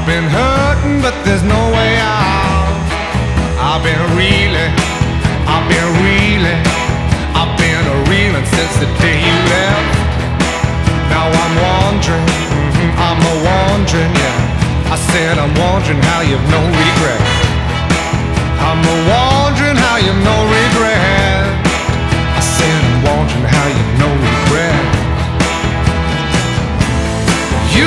been hurting, but there's no way out. I've been reeling, I've been reeling, I've been reeling since the day you left. Now I'm wondering, I'm a wondering, yeah. I said I'm wondering how you've no regret. I'm a wondering how you've no